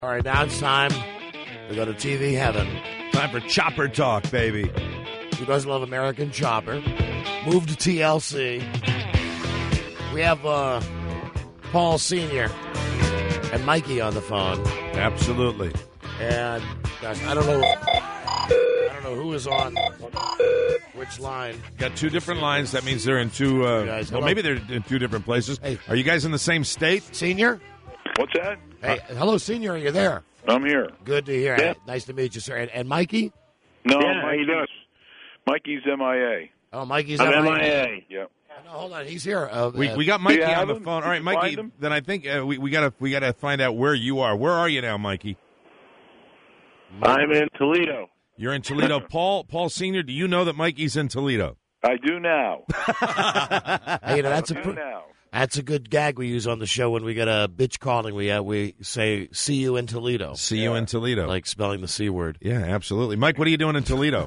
All right, now it's time to go to TV heaven. Time for Chopper Talk, baby. Who doesn't love American Chopper? Move to TLC. We have Paul Sr. and Mikey on the phone. Absolutely. And, gosh, I don't know who is on which line. Got two different lines. That means they're in two, well, maybe they're in two different places. Hey. Are you guys in the same state? Senior? What's that? Hey, hello, Senior. Are you there? I'm here. Good to hear. Yeah. Nice to meet you, sir. And Mikey? No, Yeah, how you doing? Mikey's MIA. Oh, Mikey's I'm MIA. MIA. Yeah. No, hold on. He's here. We got Mikey Do you on have the him? phone. All right, Did you Mikey. find him? Then I think we gotta find out where you are. Where are you now, Mikey? I'm in Toledo. You're in Toledo. Paul Sr., do you know that Mikey's in Toledo? I do now. Hey, you know, I do now. that's a good gag we use on the show when we get a bitch calling. We say, see you in Toledo. See you in Toledo. Like spelling the C word. Yeah, absolutely. Mike, what are you doing in Toledo?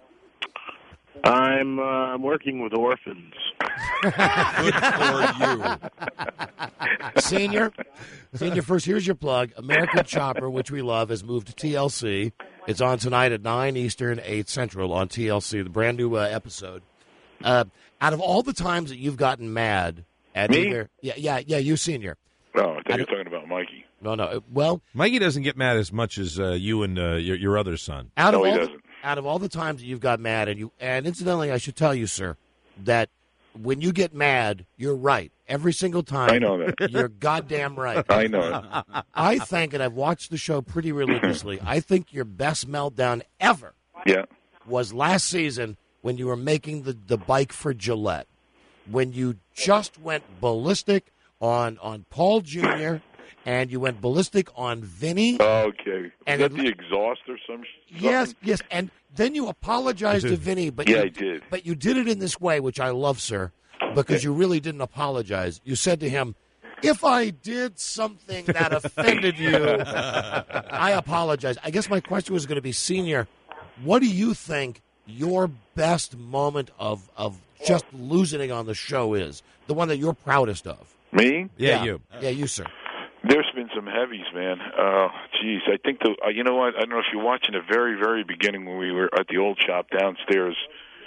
I'm working with orphans. Good for you. Senior, first, here's your plug. American Chopper, which we love, has moved to TLC. It's on tonight at 9 Eastern, 8 Central on TLC, the brand new episode. Out of all the times that you've gotten mad at Me? either... Yeah, you, Senior. Oh, I thought you were talking about Mikey. No. Well, Mikey doesn't get mad as much as you and your other son. out No, of he all doesn't. out of all the times that you've got mad, and incidentally, I should tell you, sir, that when you get mad, you're right. Every single time. I know that. You're goddamn right. I know it. I think, and I've watched the show pretty religiously, I think your best meltdown ever Yeah. was last season when you were making the bike for Gillette. When you just went ballistic on Paul Jr., and you went ballistic on Vinny. Okay. And Is that it- the exhaust or something? Yes, and then you apologized to Vinny, but Yeah, you, I did. But you did it in this way, which I love, sir, because you really didn't apologize. You said to him, "If I did something that offended you, I apologize." I guess my question was going to be, Senior, what do you think your best moment of just losing it on the show is? The one that you're proudest of? Me? Yeah, you. Yeah, you, sir. There's been some heavies, man. Geez, I think you know what? I don't know if you're watching the very, very beginning when we were at the old shop downstairs.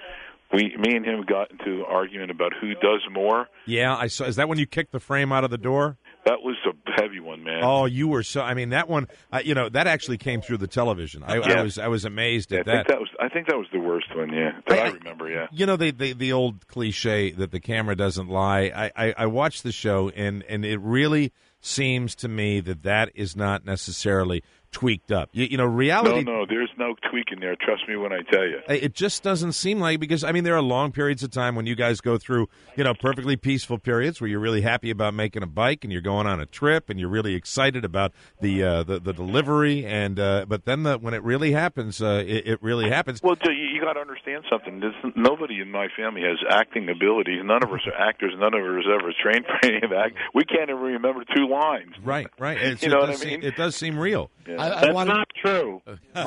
Me and him got into an argument about who does more. Yeah, I saw. Is that when you kicked the frame out of the door? That was a heavy one, man. Oh, you were so. I mean, that one. That actually came through the television. I was amazed at that. I think that was the worst one. Yeah, that I remember. Yeah. You know, the old cliche that the camera doesn't lie. I watched the show, and it really seems to me that is not necessarily tweaked up. You know, reality. No, there's no tweak in there. Trust me when I tell you. It just doesn't seem like, because I mean, there are long periods of time when you guys go through, perfectly peaceful periods where you're really happy about making a bike and you're going on a trip and you're really excited about the delivery, and but then when it really happens, it really happens. Well, you got to understand something. Nobody in my family has acting abilities. None of us are actors. None of us ever trained for any of that. We can't even remember two lines. Right. You know what I mean? It does seem real. Yeah. That's not true.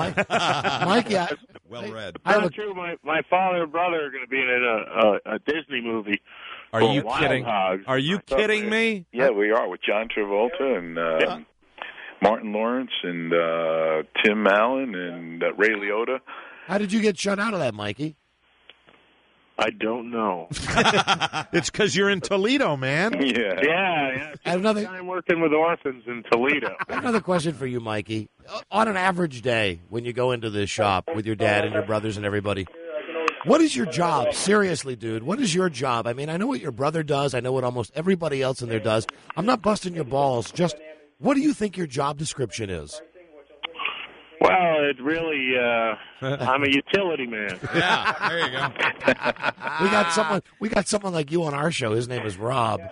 Mikey, Well read. Not true. My father and brother are going to be in a Disney movie. Are called you Wild kidding? Hogs. Are you kidding me? Yeah, we are with John Travolta and Martin Lawrence and Tim Allen and Ray Liotta. how did you get shut out of that, Mikey? I don't know. It's because you're in Toledo, man. Yeah. Yeah. Another- I'm working with orphans in Toledo. Another question for you, Mikey. On an average day, when you go into this shop with your dad and your brothers and everybody, what is your job? Seriously, dude, what is your job? I mean, I know what your brother does. I know what almost everybody else in there does. I'm not busting your balls. Just what do you think your job description is? Well, it really, I'm a utility man. Yeah, there you go. We got someone like you on our show. His name is Rob.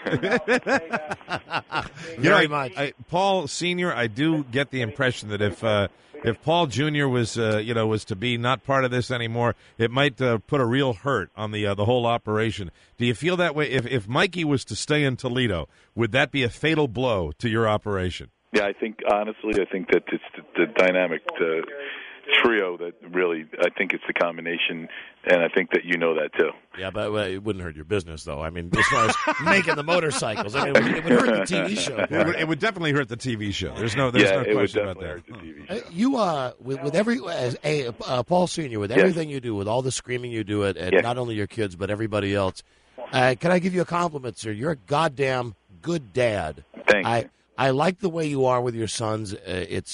Very much. Paul Sr., I do get the impression that if Paul Jr. was to be not part of this anymore, it might put a real hurt on the whole operation. Do you feel that way? If Mikey was to stay in Toledo, would that be a fatal blow to your operation? Yeah, honestly, I think that it's the dynamic. trio that really, I think it's the combination, and I think that you know that too. Yeah, but it wouldn't hurt your business, though. I mean, as far as making the motorcycles, I mean, it would hurt the TV show. It would definitely hurt the TV show. There's no it question would about that. hurt the TV show. You with every Paul Senior, with everything you do, with all the screaming you do at not only your kids but everybody else, can I give you a compliment, sir? You're a goddamn good dad. Thank you. I like the way you are with your sons. It's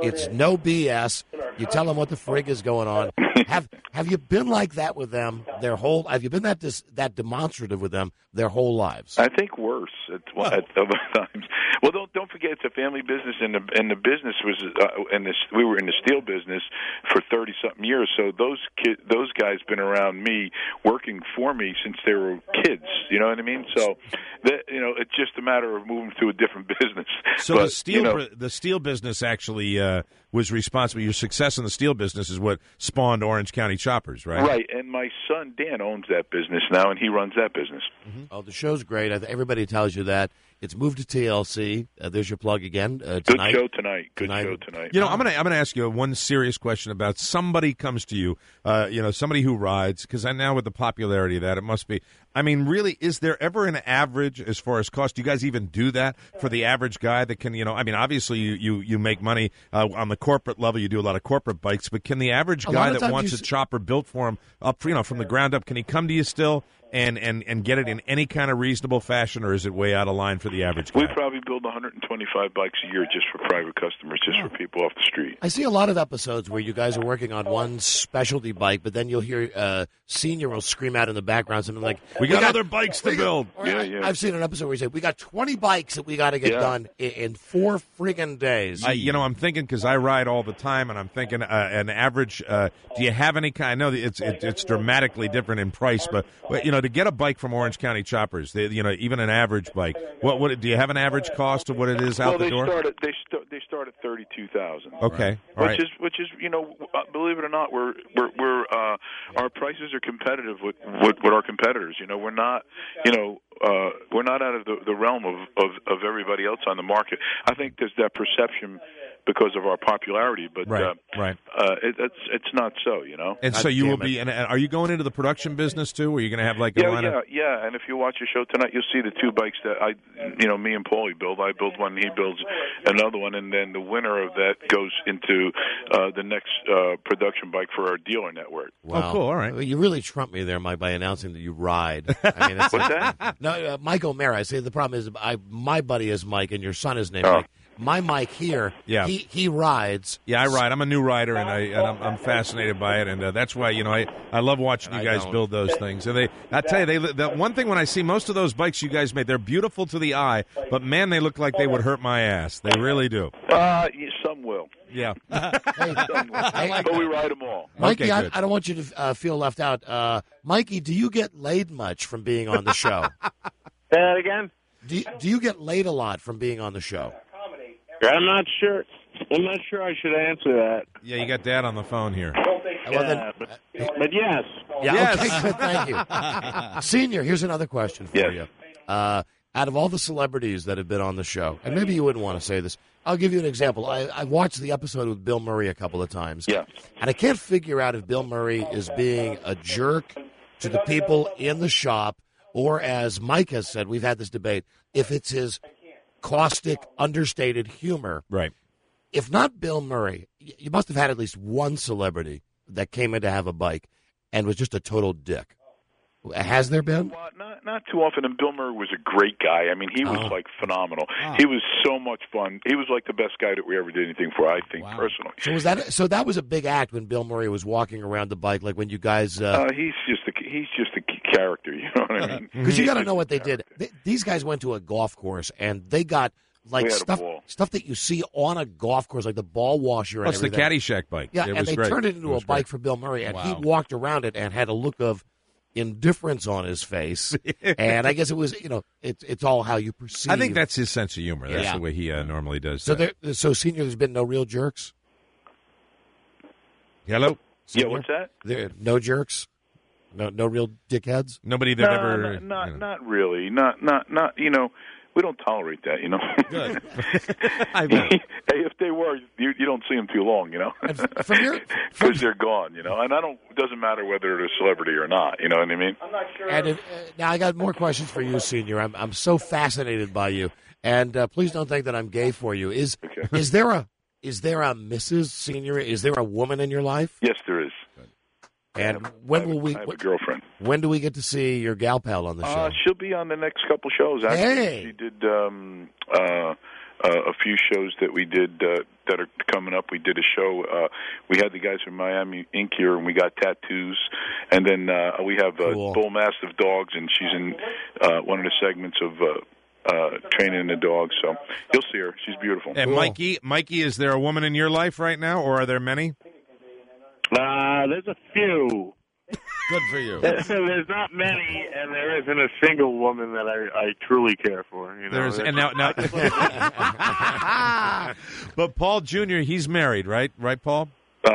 no BS. You tell them what the frig is going on. Have you been like that with them their whole? Have you been that demonstrative with them their whole lives? I think worse at times. Well, don't forget it's a family business, and the business was we were in the steel business for 30-something years. So those guys been around me, working for me since they were kids. You know what I mean? So it's just a matter of moving to a different business. So but, the steel business actually was responsible. Your success in the steel business is what spawned Orange County Choppers, right? Right, and my son Dan owns that business now, and he runs that business. Mm-hmm. Oh, the show's great. Everybody tells you that. It's moved to TLC. There's your plug again. Tonight. Good show tonight. You know, I'm gonna ask you one serious question about somebody comes to you, somebody who rides, because now with the popularity of that, it must be. I mean, really, is there ever an average as far as cost? Do you guys even do that for the average guy that can, I mean, obviously you make money on the corporate level. You do a lot of corporate bikes, but can the average guy that wants a chopper built for him up, from the ground up, can he come to you still and get it in any kind of reasonable fashion, or is it way out of line for the average guy? We probably build 125 bikes a year just for private customers, just for people off the street. I see a lot of episodes where you guys are working on one specialty bike, but then you'll hear Senior will scream out in the background something like, we got other bikes to build. Yeah. I've seen an episode where he said, we got 20 bikes that we got to get done in 4 friggin' days. I'm thinking, because I ride all the time, and I'm thinking an average, do you have any kind, I know that it's dramatically different in price, but to get a bike from Orange County Choppers, even an average bike, what do you have an average cost of what it is out the door? They start at $32,000. Okay, right. Which is believe it or not, we're our prices are competitive with our competitors. We're not we're not out of the realm of everybody else on the market. I think there's that perception because of our popularity, but it's not so, And so you will be. And are you going into the production business too? Or are you going to have like a line of... Yeah. And if you watch the show tonight, you'll see the 2 bikes that me and Paulie build. I build one, he builds another one, and then the winner of that goes into the next production bike for our dealer network. Wow. Oh, cool. All right. Well, you really trumped me there, Mike, by announcing that you ride. I mean, what's that? No, Mike O'Mara. I say the problem is my buddy is Mike, and your son is named Mike. My Mike here, he rides. Yeah, I ride. I'm a new rider, and I'm fascinated by it, and that's why I love watching you guys build those things. And I tell you, the one thing when I see most of those bikes you guys made, they're beautiful to the eye, but man, they look like they would hurt my ass. They really do. Some will. Yeah. But we ride them all. Mikey, okay, I don't want you to feel left out. Mikey, do you get laid much from being on the show? Say that again? Do you get laid a lot from being on the show? I'm not sure. I'm not sure I should answer that. Yeah, you got Dad on the phone here. But yes. Yeah, yes. Okay, good, thank you. Senior, here's another question for you. Out of all the celebrities that have been on the show, and maybe you wouldn't want to say this, I'll give you an example. I watched the episode with Bill Murray a couple of times. Yeah. And I can't figure out if Bill Murray is being a jerk to the people in the shop, or as Mike has said, we've had this debate, if it's his caustic, understated humor. Right. If not Bill Murray, you must have had at least one celebrity that came in to have a bike and was just a total dick. Has there been? Well, not too often. And Bill Murray was a great guy. I mean, he was phenomenal. He was so much fun. He was like the best guy that we ever did anything for, I think, personally. So that was a big act when Bill Murray was walking around the bike, like when you guys. He's just a character. You know what I mean? Because you got to know what they did. These guys went to a golf course and they got like stuff that you see on a golf course, like the ball washer. And everything. The Caddyshack bike. Yeah, and they turned it into a bike for Bill Murray, and he walked around it and had a look of indifference on his face. And I guess it was, it's all how you perceive. I think that's his sense of humor. That's the way he normally does. So Senior, there's been no real jerks? Hello? Senior? Yeah, what's that? No jerks? No real dickheads? Nobody that ever... Not really. Not we don't tolerate that, you know. Good. I bet. Hey, if they were, you don't see them too long, you know, because they're gone, you know. And it doesn't matter whether they're a celebrity or not, you know what I mean? I'm not sure. And now I got more questions for you, Senior. I'm so fascinated by you, and please don't think that I'm gay for you. Is there a Mrs. Senior? Is there a woman in your life? Yes, there is. And when will we? I have a girlfriend. When do we get to see your gal pal on the show? She'll be on the next couple shows. Actually, hey. She did a few shows that we did that are coming up. We did a show. We had the guys from Miami Ink here, and we got tattoos. And then we have Bull Mastiff dogs, and she's in one of the segments of training the dogs. So you'll see her. She's beautiful. And Mikey, is there a woman in your life right now, or are there many? There's a few. Good for you. There's not many, and there isn't a single woman that I truly care for. You know, but Paul Jr., he's married, right? Right, Paul?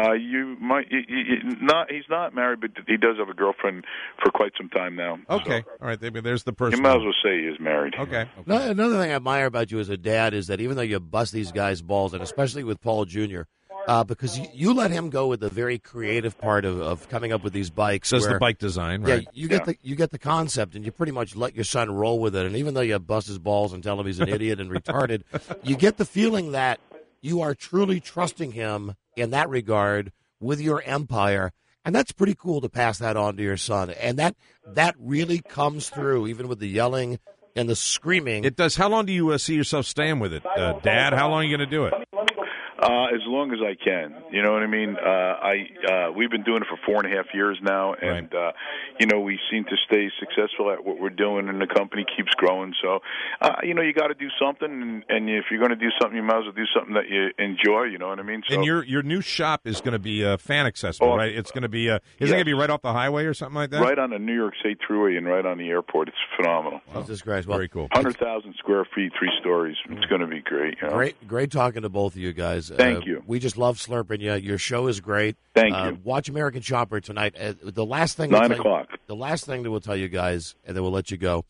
He's not married, but he does have a girlfriend for quite some time now. Okay, so. all right. There's the person. You might as well say he is married. Okay. Another thing I admire about you as a dad is that even though you bust these guys' balls, and especially with Paul Jr., because you let him go with the very creative part of coming up with these bikes. Does the bike design, right? Yeah, you get the concept, and you pretty much let your son roll with it. And even though you bust his balls and tell him he's an idiot and retarded, you get the feeling that you are truly trusting him in that regard with your empire. And that's pretty cool to pass that on to your son. And that really comes through, even with the yelling and the screaming. It does. How long do you see yourself staying with it, Dad? How long are you going to do it? As long as I can, you know what I mean. We've been doing it for 4.5 years now, and we seem to stay successful at what we're doing, and the company keeps growing. So, you got to do something, and if you're going to do something, you might as well do something that you enjoy. You know what I mean? So, and your new shop is going to be fan accessible, right? It's going to be it going to be right off the highway or something like that? Right on the New York State Thruway and right on the airport. It's phenomenal. Jesus Christ! Well, very cool. 100,000 square feet, 3 stories. It's going to be great. You know? Great talking to both of you guys. Thank you. We just love slurping you. Your show is great. Thank you. Watch American Chopper tonight. The last thing 9 o'clock. The last thing that we'll tell you guys, and then we'll let you go.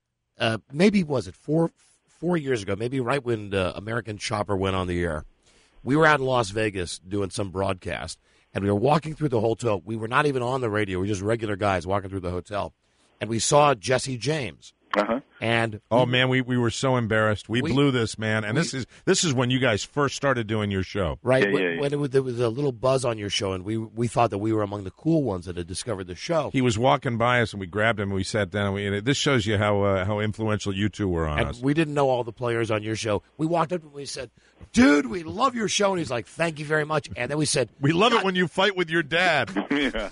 Maybe was it 4 years ago? Maybe right when American Chopper went on the air. We were out in Las Vegas doing some broadcast, and we were walking through the hotel. We were not even on the radio. We were just regular guys walking through the hotel, and we saw Jesse James. Uh-huh. And we were so embarrassed. We blew this, man. And this is when you guys first started doing your show, right? When there was a little buzz on your show, and we thought that we were among the cool ones that had discovered the show. He was walking by us, and we grabbed him, and we sat down. And this shows you how influential you two were on us. We didn't know all the players on your show. We walked up and we said, "Dude, we love your show." And he's like, "Thank you very much." And then we said, "We love it when you fight with your dad." Listen,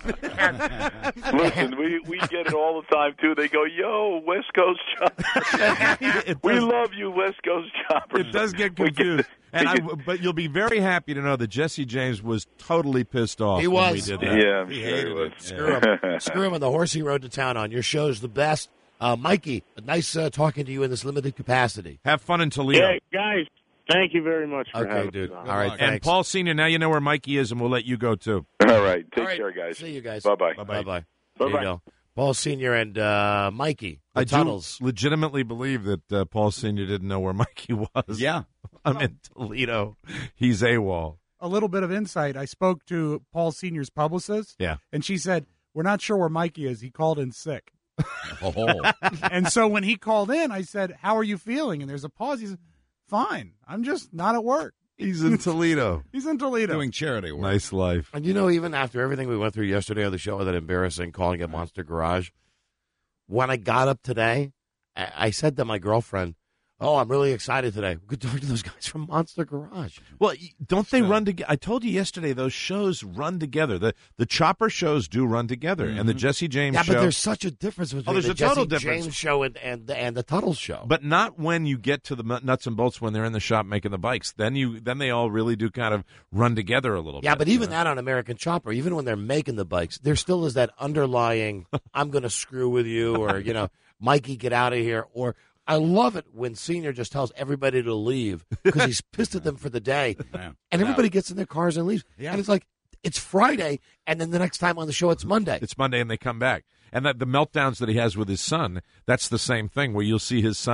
we get it all the time too. They go, "Yo, West Coast Chopper." We love you, West Coast Chopper. It does get confused. But you'll be very happy to know that Jesse James was totally pissed off when we did that. Yeah, he hated it. Screw him on the horse he rode to town on. Your show's the best. Mikey, nice talking to you in this limited capacity. Have fun in Toledo. Yeah, guys, thank you very much for having dude. me. All right, thanks. And Paul Sr., now you know where Mikey is, and we'll let you go, too. All right. Take care, guys. See you guys. Bye-bye. Bye-bye. There you go. Paul Sr. and Mikey. I Tunnels. do legitimately believe that Paul Sr. didn't know where Mikey was. Yeah. I'm in Toledo. He's AWOL. A little bit of insight. I spoke to Paul Sr.'s publicist. Yeah. And she said, "We're not sure where Mikey is. He called in sick." Oh. And so when he called in, I said, "How are you feeling?" And there's a pause. He said, "Fine. I'm just not at work." He's in Toledo. He's in Toledo. Doing charity work. Nice life. And even after everything we went through yesterday on the show, that embarrassing calling it Monster Garage, when I got up today, I said to my girlfriend, "Oh, I'm really excited today. We could talk to those guys from Monster Garage." Well, don't they run together? I told you yesterday, those shows run together. The Chopper shows do run together, and the Jesse James show. Yeah, but there's such a difference between there's the a total Jesse difference. James show and the Tuttles show. But not when you get to the nuts and bolts when they're in the shop making the bikes. Then they all really do kind of run together a little bit. Yeah, but even that on American Chopper, even when they're making the bikes, there still is that underlying, "I'm going to screw with you," or, "Mikey, get out of here," or I love it when Senior just tells everybody to leave because he's pissed at them for the day. And everybody gets in their cars and leaves. Yeah. And it's like, it's Friday, and then the next time on the show, it's Monday. It's Monday, and they come back. And the meltdowns that he has with his son, that's the same thing, where you'll see his son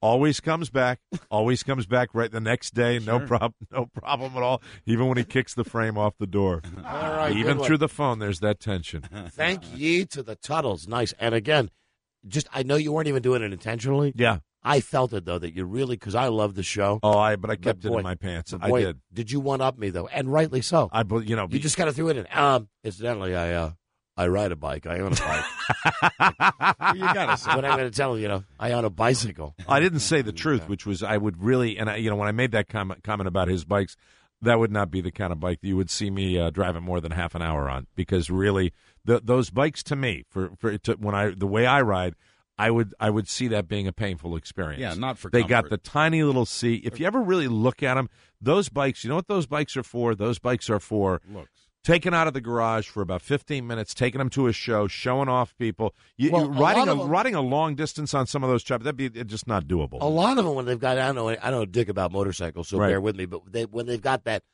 Always comes back. Always comes back right the next day. Sure. No problem at all. Even when he kicks the frame off the door. All right, Even good through one. the phone, there's that tension. Thank ye to the Tuttles. Nice. And again, I know you weren't even doing it intentionally. Yeah. I felt it, though, that you really, because I love the show. Oh, but I kept But boy, it in my pants. but I boy, did. Did you one-up me, though? And rightly so. You just kind of threw it in. Incidentally, I ride a bike. I own a bike. You gotta say. What I'm going to tell you, I own a bicycle. I didn't say the truth, which was I would really, and when I made that comment about his bikes, that would not be the kind of bike that you would see me driving more than half an hour on, because really, those bikes to me, the way I ride, I would see that being a painful experience. Yeah, not for They comfort. got the tiny little seat. If you ever really look at them, those bikes, you know what those bikes are for? Those bikes are for Looks. taken out of the garage for about 15 minutes, taking them to a show, showing off people. Well, Riding a long distance on some of those choppers, that'd be just not doable. A lot of them, when they've got, I don't know a dick about motorcycles, so Right. bear with me, but when they've got the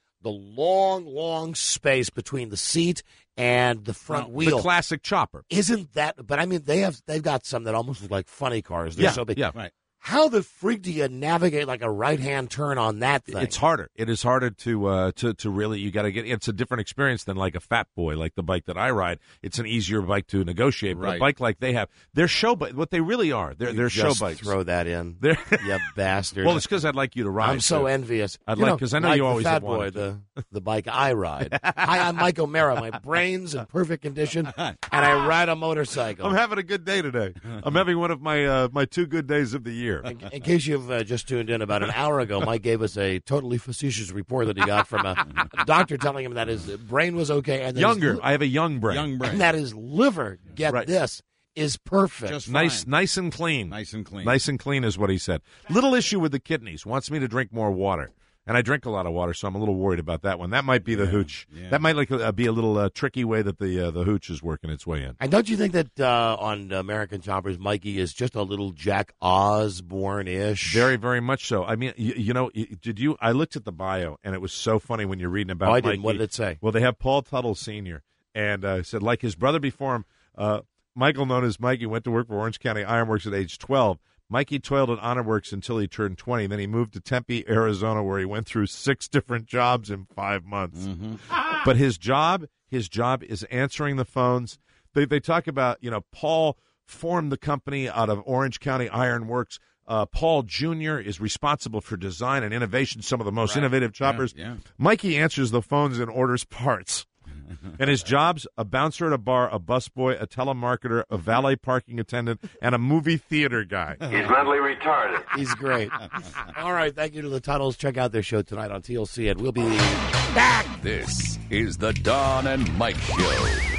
long space between the seat and the front wheel. The classic chopper. Isn't that, but I mean, they've got some that almost look like funny cars. They're so big. Yeah. Right. How the freak do you navigate like a right-hand turn on that thing? It's harder. It is harder to really. You got to get. It's a different experience than like a Fat Boy, like the bike that I ride. It's an easier bike to negotiate. But Right. a bike like they have, they're show bikes. What they really are, they're show Just bikes. throw that in, They're- you bastard. Well, it's because I'd like you to ride. I'm so too. envious. I'd You like- know, 'cause I know like you the always Fat have Boy, wanted the bike I ride. Hi, I'm Mike O'Mara. My brain's in perfect condition, and I ride a motorcycle. I'm having a good day today. I'm having one of my 2 good days of the year. In case you've just tuned in, about an hour ago, Mike gave us a totally facetious report that he got from a doctor telling him that his brain was okay. And that Younger. his, I have a young brain. Young brain. and that his liver, get Right. this, is perfect. Just Nice, fine. nice and clean. Nice and clean. Nice and clean is what he said. Little issue with the kidneys. Wants me to drink more water. And I drink a lot of water, so I'm a little worried about that one. That might be the hooch. Yeah. That might be a little tricky way that the hooch is working its way in. And don't you think that on American Choppers, Mikey is just a little Jack Osborne-ish? Very, very much so. I mean, did you? I looked at the bio, and it was so funny when you're reading about Oh, I Mikey. didn't. What did it say? Well, they have Paul Tuttle Sr., and said, like his brother before him, Michael, known as Mikey, went to work for Orange County Ironworks at age 12. Mikey toiled at Ironworks until he turned 20. Then he moved to Tempe, Arizona, where he went through 6 different jobs in 5 months. But his job is answering the phones. They talk about, Paul formed the company out of Orange County Ironworks. Paul Jr. is responsible for design and innovation, some of the most innovative choppers. Yeah. Mikey answers the phones and orders parts. And his job's a bouncer at a bar, a busboy, a telemarketer, a valet parking attendant, and a movie theater guy. He's mentally retarded. He's great. All right, thank you to the Tuttles. Check out their show tonight on TLC, and we'll be back. This is the Don and Mike Show.